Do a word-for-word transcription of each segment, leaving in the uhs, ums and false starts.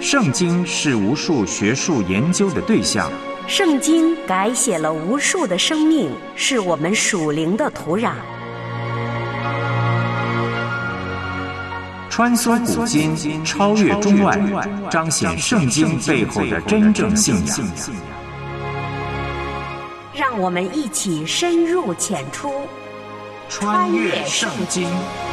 圣经是无数学术研究的对象， 圣经改写了无数的生命，是我们属灵的土壤。 穿梭古今，超越中外，彰显圣经背后的真正信仰。 让我们一起深入浅出， 穿越圣经。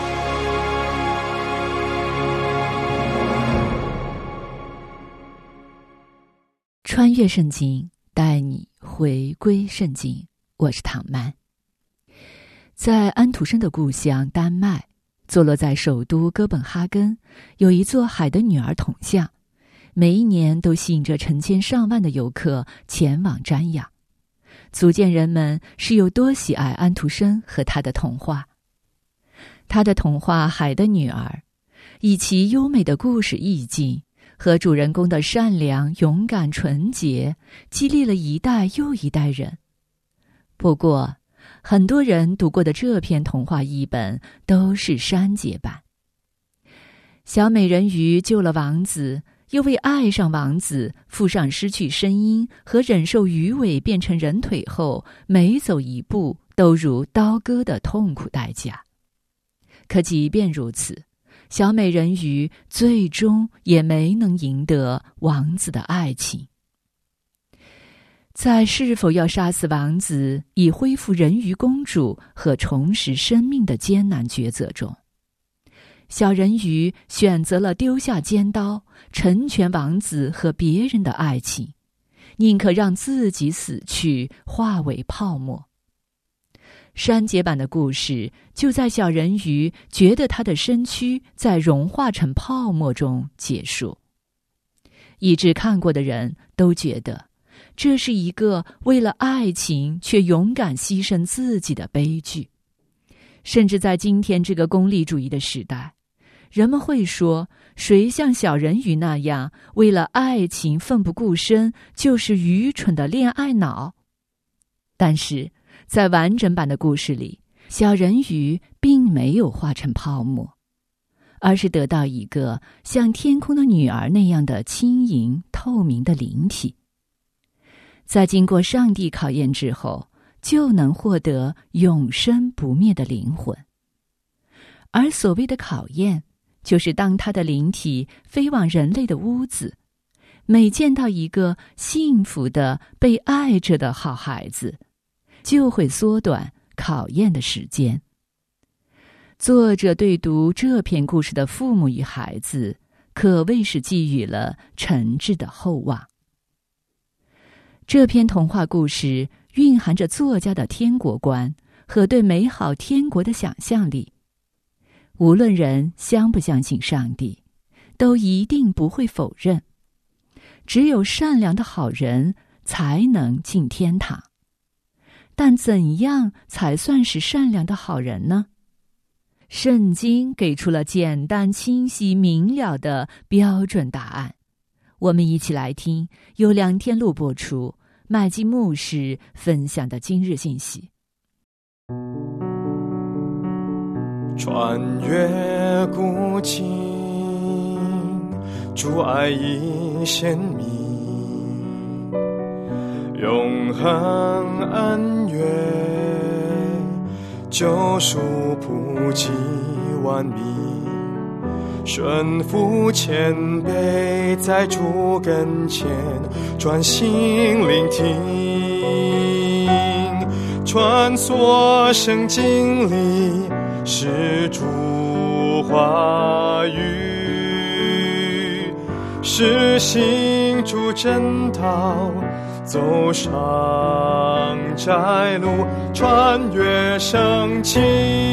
穿越圣经，带你回归圣经。我是唐曼。在安徒生的故乡丹麦，坐落在首都哥本哈根，有一座海的女儿铜像，每一年都吸引着成千上万的游客前往瞻仰，足见人们是有多喜爱安徒生和他的童话。他的童话《海的女儿》以其优美的故事意境和主人公的善良、勇敢、纯洁，激励了一代又一代人。不过，很多人读过的这篇童话译本都是删节版。小美人鱼救了王子，又为爱上王子付上失去声音和忍受鱼尾变成人腿后每走一步都如刀割的痛苦代价。可即便如此，小美人鱼最终也没能赢得王子的爱情。在是否要杀死王子以恢复人鱼公主和重拾生命的艰难抉择中，小人鱼选择了丢下尖刀，成全王子和别人的爱情，宁可让自己死去，化为泡沫。删节版的故事就在小人鱼觉得他的身躯在融化成泡沫中结束，以致看过的人都觉得这是一个为了爱情却勇敢牺牲自己的悲剧。甚至在今天这个功利主义的时代，人们会说，谁像小人鱼那样为了爱情奋不顾身，就是愚蠢的恋爱脑。但是在完整版的故事里，小人鱼并没有化成泡沫，而是得到一个像天空的女儿那样的轻盈透明的灵体，在经过上帝考验之后，就能获得永生不灭的灵魂。而所谓的考验，就是当他的灵体飞往人类的屋子，每见到一个幸福的被爱着的好孩子，就会缩短考验的时间。作者对读这篇故事的父母与孩子，可谓是寄予了诚挚的厚望。这篇童话故事蕴含着作家的天国观和对美好天国的想象力。无论人相不相信上帝，都一定不会否认，只有善良的好人才能进天堂。但怎样才算是善良的好人呢？圣经给出了简单、清晰、明了的标准答案。我们一起来听由梁天禄播出，麦基牧师分享的今日信息。 穿越古今，主爱已显明，永恒恩怨，救赎普及万民，顺服谦卑，在主跟前专心聆听，穿梭圣经里是主话语，是行主真道，走上窄路，穿越圣经。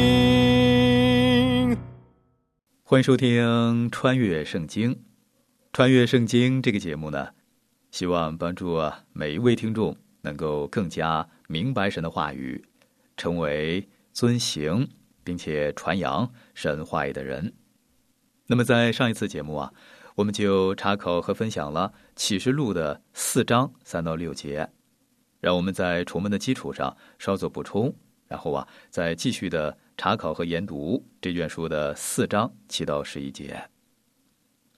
欢迎收听穿越圣经。穿越圣经这个节目呢，希望帮助每一位听众能够更加明白神的话语，成为遵行并且传扬神话语的人。那么在上一次节目啊，我们就查考和分享了启示录的四章三到六节，让我们在重温的基础上稍作补充，然后啊，再继续的查考和研读这卷书的四章七到十一节。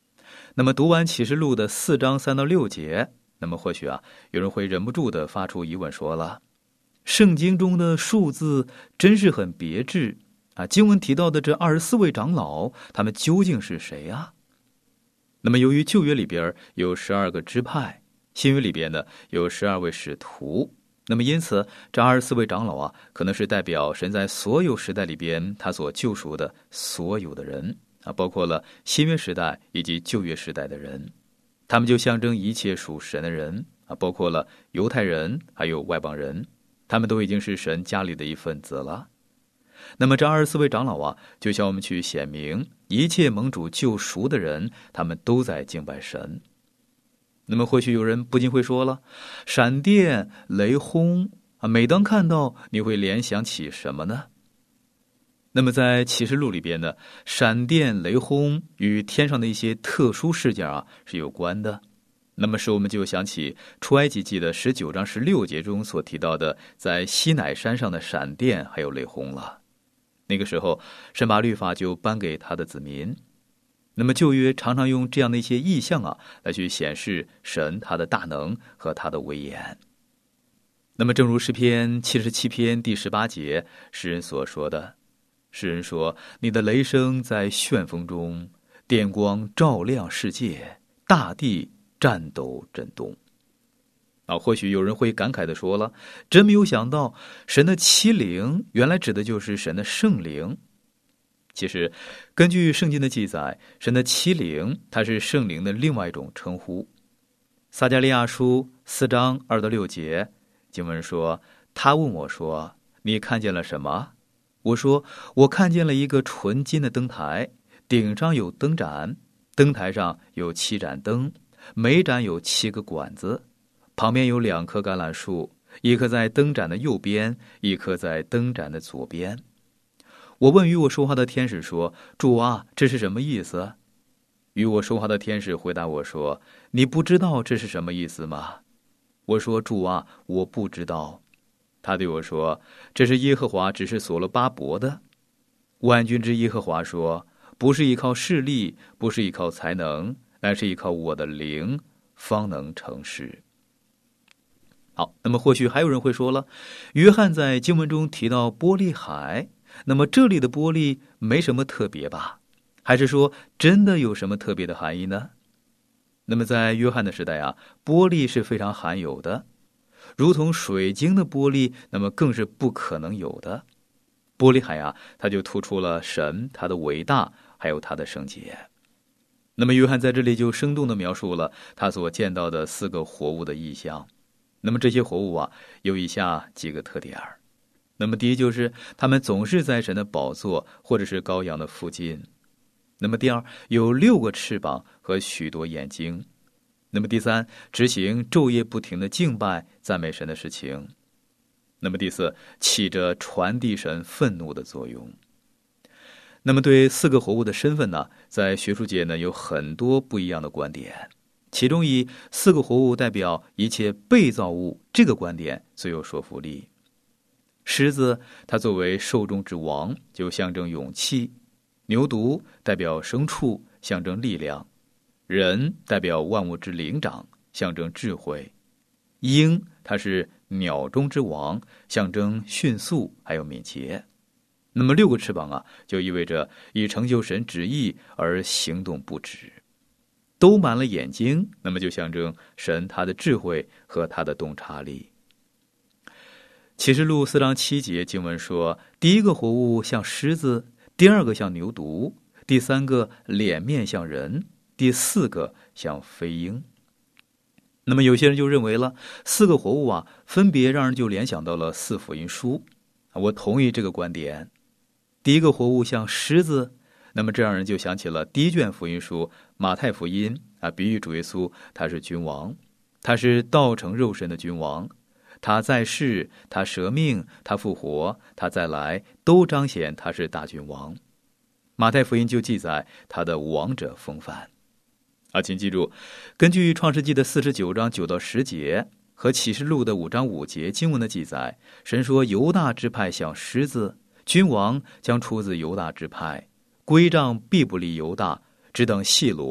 那么读完启示录的四章三到六节，那么或许啊，有人会忍不住的发出疑问，说了，圣经中的数字真是很别致啊！经文提到的这二十四位长老，他们究竟是谁啊？那么由于旧约里边有十二个支派，新约里边呢有十二位使徒，那么因此这二十四位长老啊，可能是代表神在所有时代里边他所救赎的所有的人啊，包括了新约时代以及旧约时代的人，他们就象征一切属神的人啊，包括了犹太人还有外邦人，他们都已经是神家里的一份子了。那么这二十四位长老啊，就向我们去显明一切蒙主救赎的人，他们都在敬拜神。那么或许有人不禁会说了，闪电雷轰啊，每当看到你会联想起什么呢？那么在启示录里边呢，闪电雷轰与天上的一些特殊事件啊是有关的。那么使我们就想起出埃及记的十九章十六节中所提到的在西乃山上的闪电还有雷轰了。那个时候神把律法就颁给他的子民。那么旧约常常用这样的一些意象啊，来去显示神他的大能和他的威严。那么正如诗篇七十七篇第十八节诗人所说的，诗人说，你的雷声在旋风中，电光照亮世界，大地颤抖震动。啊，或许有人会感慨地说了，真没有想到神的七灵原来指的就是神的圣灵。其实根据圣经的记载，神的七灵它是圣灵的另外一种称呼。撒迦利亚书四章二到六节经文说，他问我说，你看见了什么？我说，我看见了一个纯金的灯台，顶上有灯盏，灯台上有七盏灯，每盏有七个管子，旁边有两棵橄榄树，一棵在灯盏的右边，一棵在灯盏的左边。我问与我说话的天使说，主啊，这是什么意思？与我说话的天使回答我说，你不知道这是什么意思吗？我说，主啊，我不知道。他对我说，这是耶和华指示所罗巴伯的。万军之耶和华说，不是依靠势力，不是依靠才能，乃是依靠我的灵，方能成事。好，那么或许还有人会说了，约翰在经文中提到玻璃海，那么这里的玻璃没什么特别吧？还是说真的有什么特别的含义呢？那么在约翰的时代啊，玻璃是非常罕有的，如同水晶的玻璃，那么更是不可能有的。玻璃海啊，它就突出了神他的伟大，还有他的圣洁。那么约翰在这里就生动地描述了他所见到的四个活物的意象。那么这些活物啊，有以下几个特点。那么第一就是他们总是在神的宝座或者是羔羊的附近。那么第二，有六个翅膀和许多眼睛。那么第三，执行昼夜不停的敬拜赞美神的事情。那么第四，起着传递神愤怒的作用。那么对四个活物的身份呢，在学术界呢有很多不一样的观点，其中以四个活物代表一切被造物这个观点最有说服力。狮子它作为兽中之王，就象征勇气；牛犊代表牲畜，象征力量；人代表万物之灵长，象征智慧；鹰它是鸟中之王，象征迅速还有敏捷。那么六个翅膀啊，就意味着以成就神旨意而行动不止。都满了眼睛，那么就象征神他的智慧和他的洞察力。启示录四章七节经文说，第一个活物像狮子，第二个像牛犊，第三个脸面像人，第四个像飞鹰。那么有些人就认为了，四个活物啊，分别让人就联想到了四福音书。我同意这个观点。第一个活物像狮子，那么这让人就想起了第一卷福音书马太福音啊，比喻主耶稣他是君王，他是道成肉身的君王，他在世，他舍命，他复活，他再来，都彰显他是大君王。马太福音就记载他的王者风范啊，请记住，根据创世纪的四十九章九到十节和启示录的五章五节经文的记载，神说犹大支派像狮子，君王将出自犹大支派，归帐必不离犹大，只等细罗，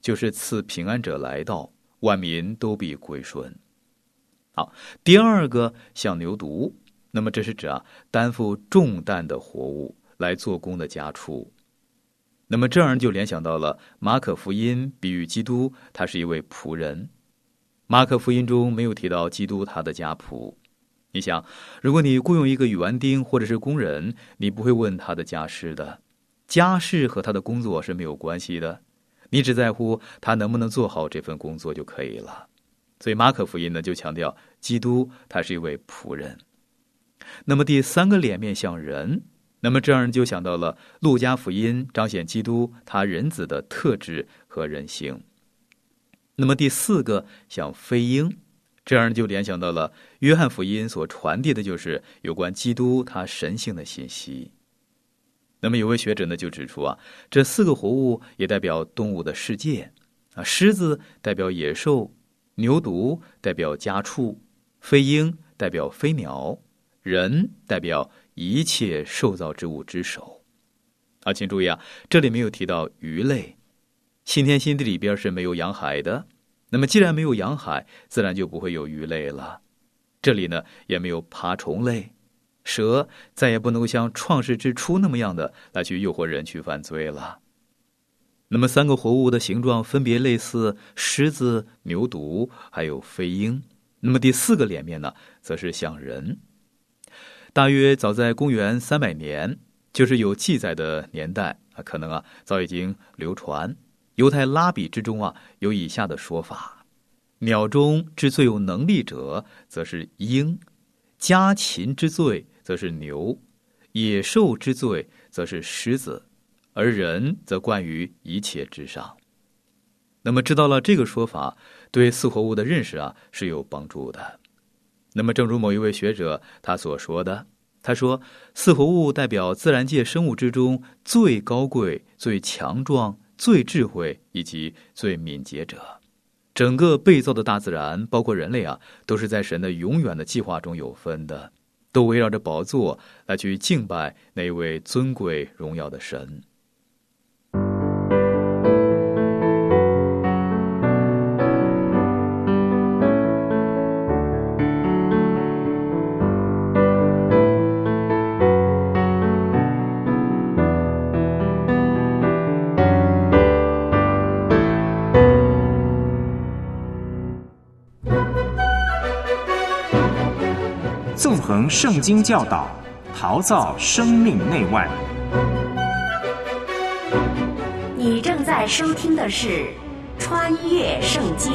就是赐平安者来到，万民都必归顺。好，第二个像牛犊，那么这是指啊担负重担的活物，来做工的家畜。那么这样就联想到了马可福音比喻基督，他是一位仆人。马可福音中没有提到基督他的家仆。你想，如果你雇佣一个园丁或者是工人，你不会问他的家事的，家事和他的工作是没有关系的，你只在乎他能不能做好这份工作就可以了。所以马可福音呢就强调基督他是一位仆人。那么第三个脸面像人，那么这样就想到了路加福音彰显基督他人子的特质和人性。那么第四个像飞鹰，这样就联想到了约翰福音所传递的就是有关基督他神性的信息。那么有位学者呢就指出啊，这四个活物也代表动物的世界啊，狮子代表野兽，牛犊代表家畜，飞鹰代表飞鸟，人代表一切受造之物之首。啊，请注意啊，这里没有提到鱼类。新天新地里边是没有洋海的，那么既然没有洋海，自然就不会有鱼类了。这里呢也没有爬虫类，蛇再也不能够像创世之初那么样的来去诱惑人去犯罪了。那么三个活物的形状分别类似狮子、牛犊还有飞鹰。那么第四个脸面呢则是像人。大约早在公元三百年，就是有记载的年代啊，可能啊早已经流传。犹太拉比之中啊有以下的说法：鸟中之最有能力者则是鹰，家禽之最则是牛，野兽之最则是狮子，而人则冠于一切之上。那么知道了这个说法，对四活物的认识啊是有帮助的。那么正如某一位学者他所说的，他说四活物代表自然界生物之中最高贵、最强壮、最智慧以及最敏捷者。整个被造的大自然包括人类啊，都是在神的永远的计划中有分的，都围绕着宝座来去敬拜那一位尊贵荣耀的神。 纵横圣经教导，陶造生命内外。 你正在收听的是《穿越圣经》。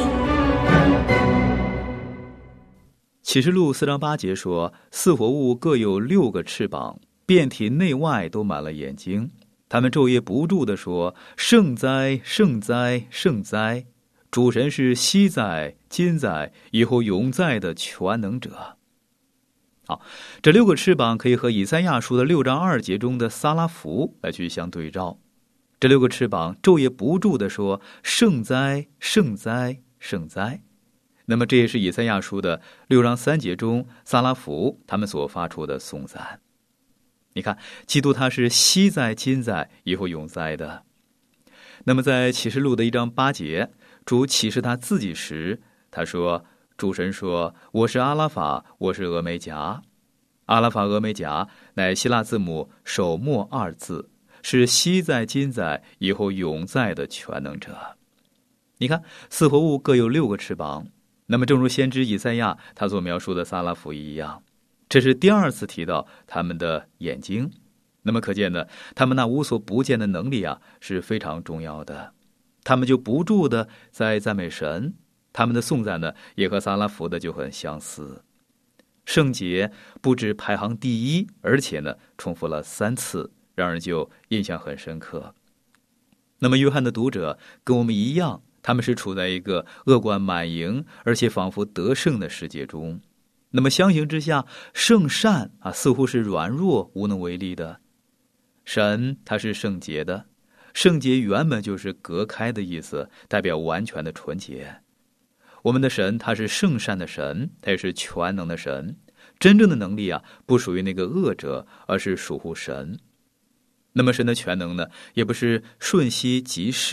启示录四章八节说，四活物各有六个翅膀，遍体内外都满了眼睛，他们昼夜不住地说：圣哉，圣哉，圣哉！主神是昔在、今在、以后永在的全能者。好，这六个翅膀可以和以赛亚书的六章二节中的撒拉弗来去相对照。这六个翅膀昼夜不住地说：圣哉，圣哉，圣哉！那么这也是以赛亚书的六章三节中撒拉弗他们所发出的颂赞。你看，基督他是昔在、今在、以后永在的。那么在启示录的一章八节，主启示他自己时，他说：主神说，我是阿拉法，我是俄梅戛。阿拉法俄梅戛乃希腊字母首末二字，是昔在、今在、以后永在的全能者。你看，四活物各有六个翅膀，那么正如先知以赛亚他所描述的撒拉弗一样，这是第二次提到他们的眼睛。那么可见呢，他们那无所不见的能力啊是非常重要的。他们就不住的在赞美神，他们的颂赞呢也和撒拉弗的就很相似。圣洁不止排行第一，而且呢重复了三次，让人就印象很深刻。那么约翰的读者跟我们一样，他们是处在一个恶贯满盈而且仿佛得胜的世界中。那么相形之下，圣善啊似乎是软弱无能为力的。神他是圣洁的，圣洁原本就是隔开的意思，代表完全的纯洁。我们的神他是圣善的神，他也是全能的神。真正的能力啊不属于那个恶者，而是属乎神。那么神的全能呢，也不是瞬息即逝，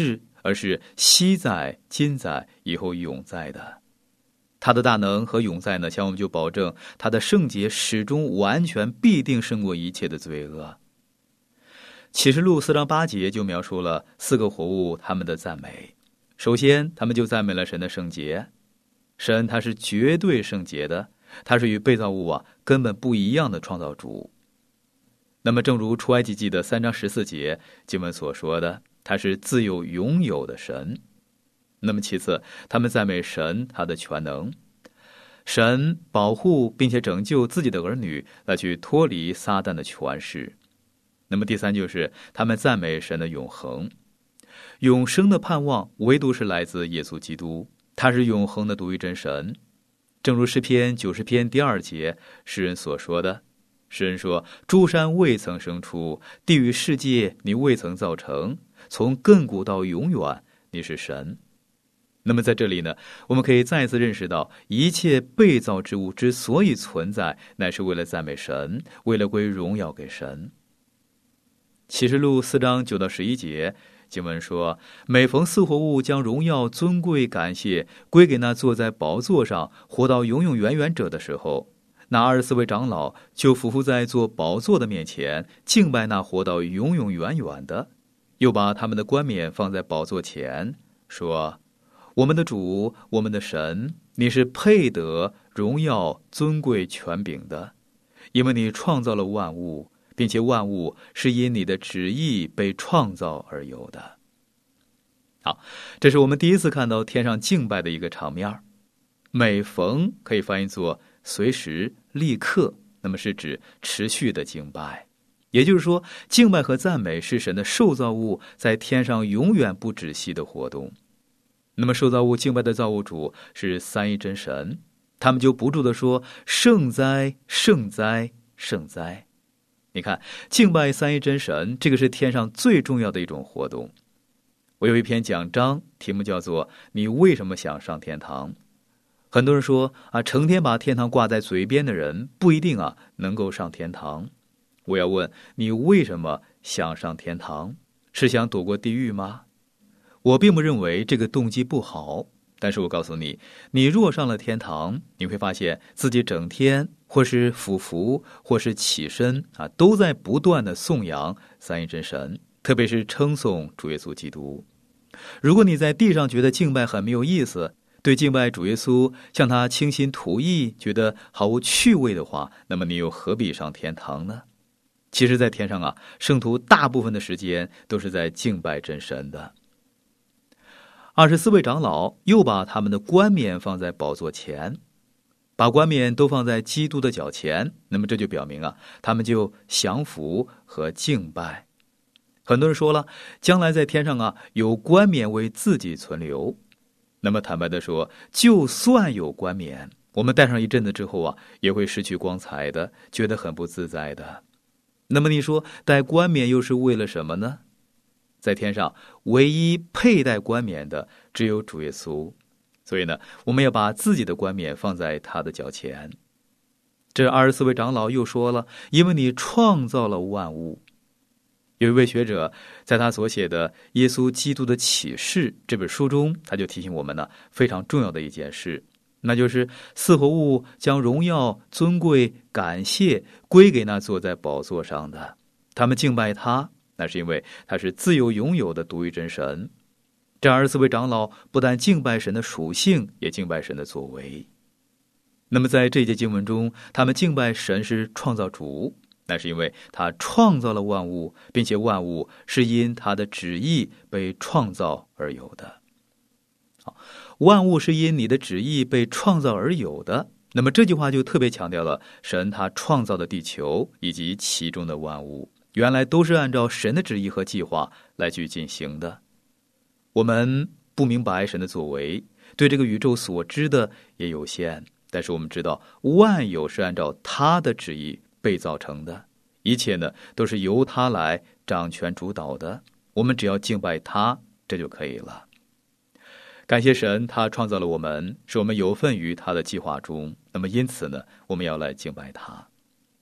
而是昔在、今在、以后永在的。他的大能和永在呢，向我们就保证他的圣洁始终完全必定胜过一切的罪恶。启示录四章八节就描述了四个活物他们的赞美。首先，他们就赞美了神的圣洁。神他是绝对圣洁的，他是与被造物啊根本不一样的创造主。那么正如出埃及记的三章十四节经文所说的，他是自有永有的神。那么其次，他们赞美神他的全能，神保护并且拯救自己的儿女，来去脱离撒旦的权势。那么第三，就是他们赞美神的永恒，永生的盼望唯独是来自耶稣基督，他是永恒的独一真神。正如诗篇九十篇第二节诗人所说的，诗人说，诸山未曾生出，地与世界你未曾造成，从亘古到永远你是神。那么在这里呢，我们可以再次认识到，一切被造之物之所以存在，乃是为了赞美神，为了归荣耀给神。启示录四章九到十一节经文说，每逢四活物将荣耀、尊贵、感谢归给那坐在宝座上活到永永远远者的时候，那二十四位长老就俯伏在坐宝座的面前，敬拜那活到永永远远的，又把他们的冠冕放在宝座前，说，我们的主，我们的神，你是配得荣耀、尊贵、权柄的，因为你创造了万物，并且万物是因你的旨意被创造而有的。好，这是我们第一次看到天上敬拜的一个场面。每逢可以翻译作随时、立刻，那么是指持续的敬拜。也就是说，敬拜和赞美是神的受造物在天上永远不止息的活动。那么受造物敬拜的造物主是三一真神，他们就不住地说，圣哉，圣哉，圣哉。你看，敬拜三一真神，这个是天上最重要的一种活动。我有一篇讲章，题目叫做你为什么想上天堂。很多人说啊，成天把天堂挂在嘴边的人不一定啊能够上天堂。我要问你，为什么想上天堂？是想躲过地狱吗？我并不认为这个动机不好，但是我告诉你，你若上了天堂，你会发现自己整天或是俯伏或是起身啊，都在不断的颂扬三一真神，特别是称颂主耶稣基督。如果你在地上觉得敬拜很没有意思，对敬拜主耶稣向他倾心吐意觉得毫无趣味的话，那么你又何必上天堂呢？其实在天上啊，圣徒大部分的时间都是在敬拜真神的。二十四位长老又把他们的冠冕放在宝座前，把冠冕都放在基督的脚前，那么这就表明啊，他们就降服和敬拜。很多人说了，将来在天上啊，有冠冕为自己存留。那么坦白的说，就算有冠冕，我们戴上一阵子之后啊，也会失去光彩的，觉得很不自在的。那么你说戴冠冕又是为了什么呢？在天上唯一佩戴冠冕的只有主耶稣，所以呢，我们要把自己的冠冕放在他的脚前。这二十四位长老又说了，因为你创造了万物。有一位学者在他所写的《耶稣基督的启示》这本书中，他就提醒我们呢非常重要的一件事，那就是四活物将荣耀、尊贵、感谢归给那坐在宝座上的，他们敬拜他，那是因为他是自由拥有的独一真神。这二十四位长老不但敬拜神的属性，也敬拜神的作为。那么在这一节经文中，他们敬拜神是创造主，那是因为他创造了万物，并且万物是因他的旨意被创造而有的。好，万物是因你的旨意被创造而有的，那么这句话就特别强调了神他创造的地球以及其中的万物原来都是按照神的旨意和计划来去进行的。我们不明白神的作为，对这个宇宙所知的也有限，但是我们知道万有是按照他的旨意被造成的，一切呢都是由他来掌权主导的，我们只要敬拜他，这就可以了。感谢神，他创造了我们，使我们有份于他的计划中，那么因此呢，我们要来敬拜他。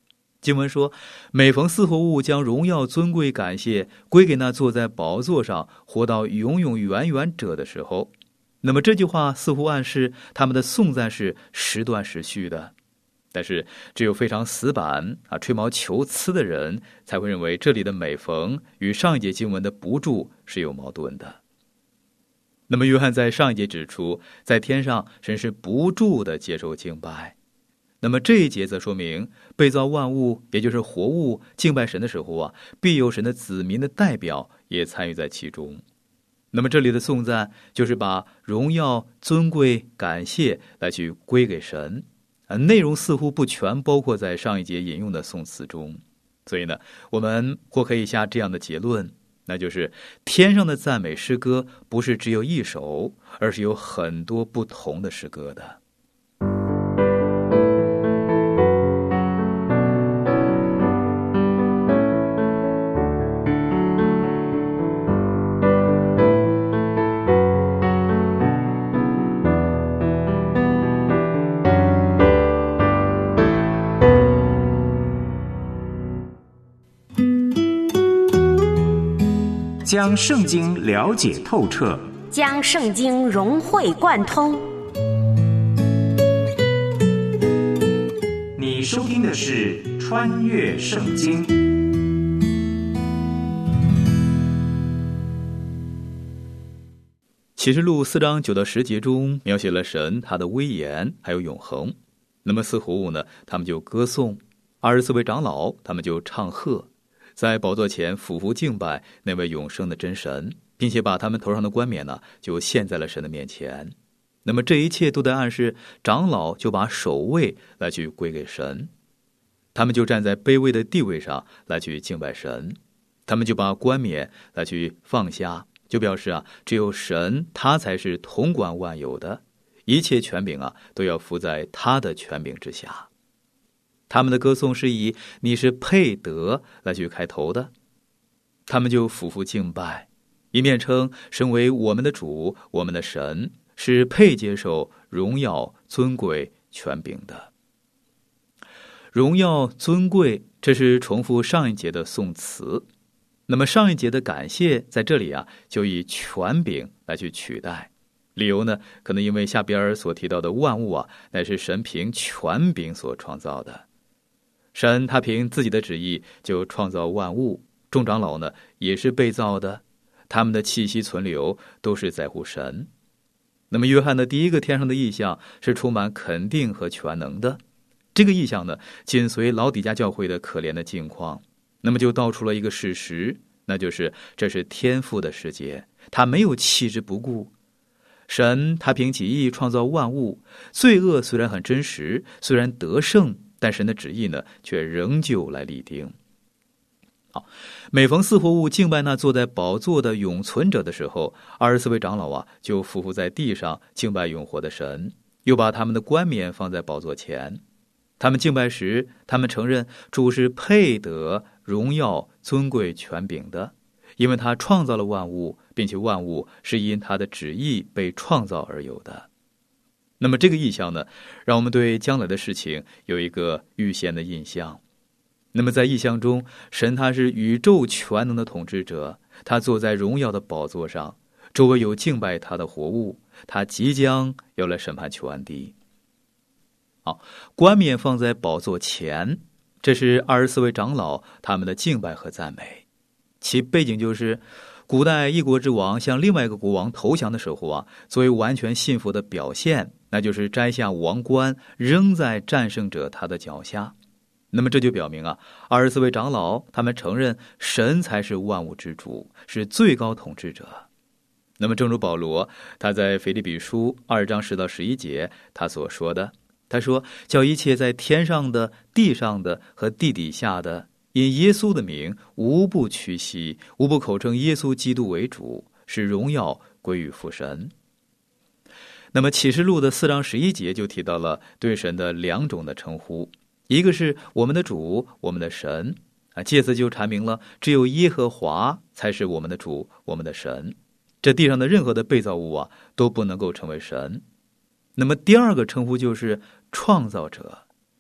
经文说，每逢四活物将荣耀、尊贵、感谢归给那坐在宝座上活到永永远远者的时候，那么这句话似乎暗示他们的颂赞是时断时续的。但是只有非常死板啊、吹毛求疵的人才会认为这里的每逢与上一节经文的不住是有矛盾的。那么约翰在上一节指出，在天上神是不住的接受敬拜。那么这一节则说明，被造万物，也就是活物敬拜神的时候啊，必有神的子民的代表也参与在其中。那么这里的颂赞就是把荣耀、尊贵、感谢来去归给神，啊，内容似乎不全包括在上一节引用的颂词中。所以呢，我们或可以下这样的结论，那就是天上的赞美诗歌不是只有一首，而是有很多不同的诗歌的。 将圣经了解透彻， 将圣经融会贯通。 你收听的是《穿越圣经》。 启示录四章九到十节中描写了神他的威严还有永恒。那么四活物呢，他们就歌颂；二十四位长老他们就唱和，在宝座前俯伏敬拜那位永生的真神，并且把他们头上的冠冕呢就献在了神的面前。那么这一切都在暗示长老就把首位来去归给神，他们就站在卑微的地位上来去敬拜神，他们就把冠冕来去放下，就表示啊，只有神他才是统管万有的，一切权柄啊都要服在他的权柄之下。他们的歌颂是以你是配得来去开头的，他们就俯伏敬拜，一面称神为我们的主，我们的神是配接受荣耀、尊贵、权柄的。荣耀、尊贵，这是重复上一节的颂词。那么上一节的感谢在这里啊，就以权柄来去取代。理由呢，可能因为下边所提到的万物啊，乃是神凭权柄所创造的。神他凭自己的旨意就创造万物，众长老呢也是被造的，他们的气息存留都是在乎神。那么约翰的第一个天上的异象是充满肯定和全能的，这个异象呢紧随老底嘉教会的可怜的境况，那么就道出了一个事实，那就是这是天父的世界，他没有弃之不顾。神他凭己意创造万物，罪恶虽然很真实，虽然得胜，但神的旨意呢，却仍旧来立定。好，每逢四活物敬拜那坐在宝座的永存者的时候，二十四位长老啊，就匍匐在地上敬拜永活的神，又把他们的冠冕放在宝座前。他们敬拜时，他们承认主是配得荣耀、尊贵、权柄的，因为他创造了万物，并且万物是因他的旨意被创造而有的。那么这个意象呢，让我们对将来的事情有一个预先的印象。那么在意象中，神他是宇宙全能的统治者，他坐在荣耀的宝座上，周围有敬拜他的活物，他即将要来审判全地。好，冠冕放在宝座前，这是二十四位长老他们的敬拜和赞美。其背景就是古代一国之王向另外一个国王投降的时候啊，作为完全信服的表现，那就是摘下王冠扔在战胜者他的脚下。那么这就表明啊，二十四位长老他们承认神才是万物之主，是最高统治者。那么正如保罗他在腓立比书二章十到十一节他所说的，他说，叫一切在天上的、地上的和地底下的，因耶稣的名无不屈膝，无不口称耶稣基督为主，使荣耀归于父神。那么启示录的四章十一节就提到了对神的两种的称呼，一个是我们的主，我们的神啊，借此就阐明了只有耶和华才是我们的主，我们的神，这地上的任何的被造物啊都不能够成为神。那么第二个称呼就是创造者，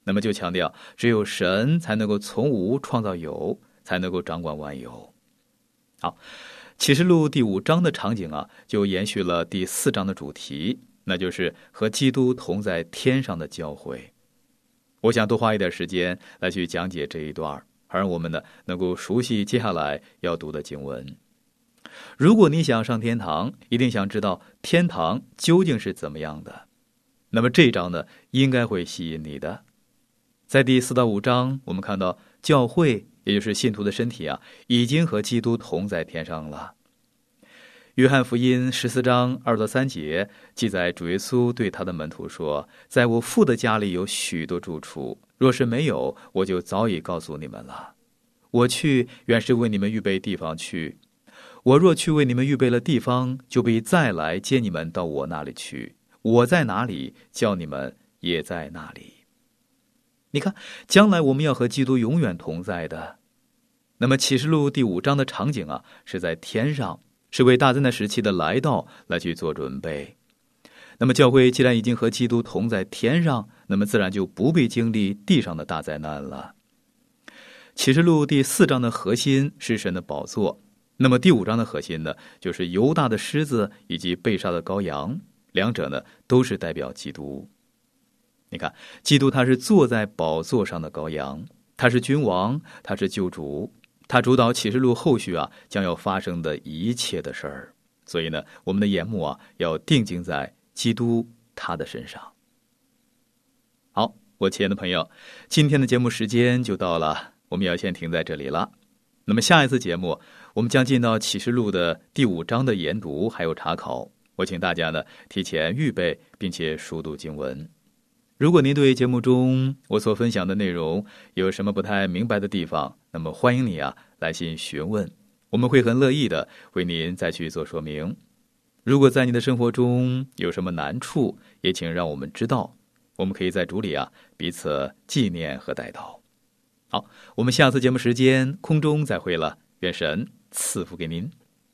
那么就强调只有神才能够从无创造有，才能够掌管万有。好，启示录第五章的场景啊，就延续了第四章的主题，那就是和基督同在天上的教会。我想多花一点时间来去讲解这一段，好让我们呢能够熟悉接下来要读的经文。如果你想上天堂，一定想知道天堂究竟是怎么样的，那么这一章呢应该会吸引你的。在第四到五章，我们看到教会，也就是信徒的身体啊，已经和基督同在天上了。约翰福音十四章二到三节记载，主耶稣对他的门徒说：在我父的家里有许多住处，若是没有，我就早已告诉你们了。我去原是为你们预备地方去，我若去为你们预备了地方，就必再来接你们到我那里去。我在哪里，叫你们也在那里。你看，将来我们要和基督永远同在的。那么启示录第五章的场景啊，是在天上，是为大灾难时期的来到来去做准备。那么教会既然已经和基督同在天上，那么自然就不必经历地上的大灾难了。启示录第四章的核心是神的宝座，那么第五章的核心呢，就是犹大的狮子以及被杀的羔羊，两者呢都是代表基督。你看，基督他是坐在宝座上的羔羊，他是君王，他是救主，他主导启示录后续啊将要发生的一切的事儿。所以呢，我们的眼目啊要定睛在基督他的身上。好，我亲爱的朋友，今天的节目时间就到了，我们要先停在这里了。那么下一次节目，我们将进到启示录的第五章的研读还有查考，我请大家呢提前预备并且熟读经文。如果您对节目中我所分享的内容有什么不太明白的地方，那么欢迎你啊来信询问，我们会很乐意的为您再去做说明。如果在你的生活中有什么难处，也请让我们知道，我们可以在主里啊彼此纪念和代祷。好，我们下次节目时间空中再会了，愿神赐福给您。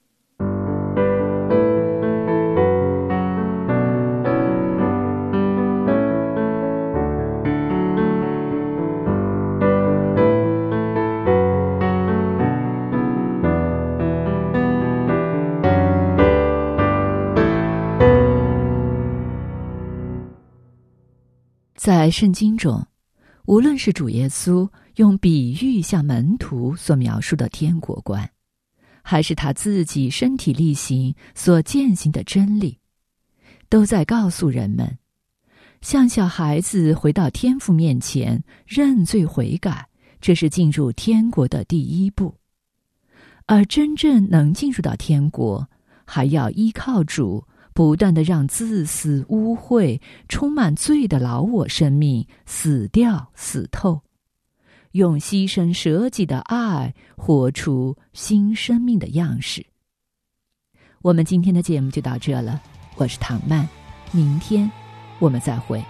在圣经中，无论是主耶稣用比喻向门徒所描述的天国观，还是他自己身体力行所践行的真理，都在告诉人们，像小孩子回到天父面前认罪悔改，这是进入天国的第一步。而真正能进入到天国，还要依靠主，不断地让自私污秽充满罪的老我生命死掉死透，用牺牲舍己的爱活出新生命的样式。我们今天的节目就到这了，我是唐曼，明天我们再会。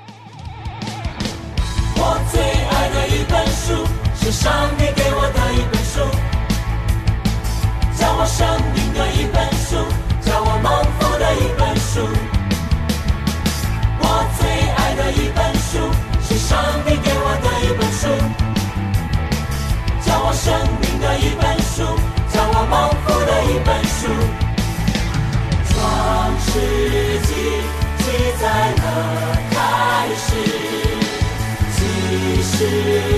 我最爱的一本书，是上帝给我的一本书，教我生命的一本书，教我蒙福的一本书。我最爱的一本书，是上帝给我的一本书，教我生命的一本书，教我蒙福的一本书。创世纪记载了开始，启示